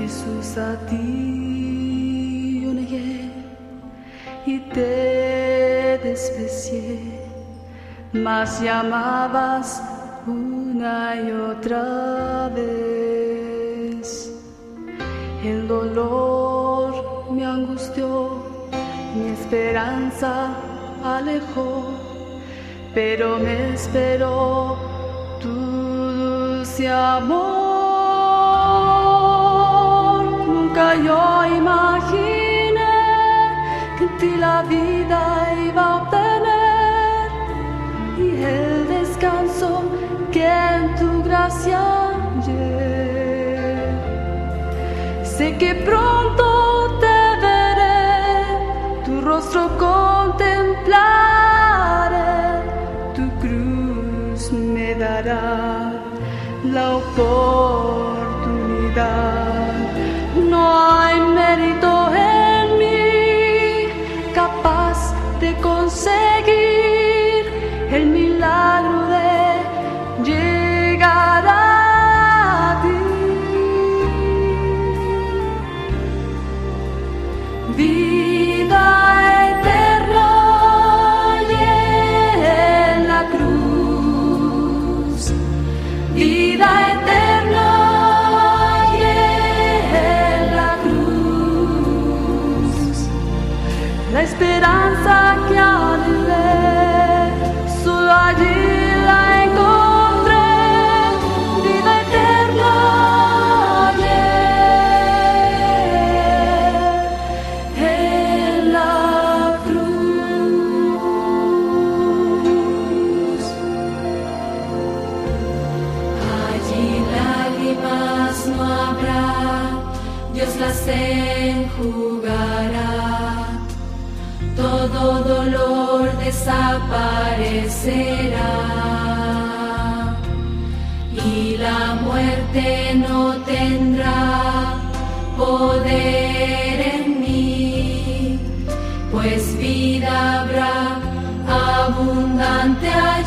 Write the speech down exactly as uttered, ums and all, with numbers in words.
Jesús, a ti yo negué y te desprecié, mas llamabas una y otra vez. El dolor me angustió, mi esperanza alejó, pero me esperó tu dulce amor. Nunca yo imaginé que en ti la vida iba a obtener y el descanso que en tu gracia hallé. Sé que pronto te veré, tu rostro contemplaré, tu cruz me dará la oportunidad. No hay mérito en mí capaz de conseguir el milagro de llegar a ti. Vida eterna y en la cruz, vida eterna y en la cruz, la esperanza que anhelé, solo allí la encontré. Vida eterna en la cruz. Allí lágrimas no habrá, Dios las enjugará, todo dolor desaparecerá y la muerte no tendrá poder en mí, pues vida habrá abundante allí.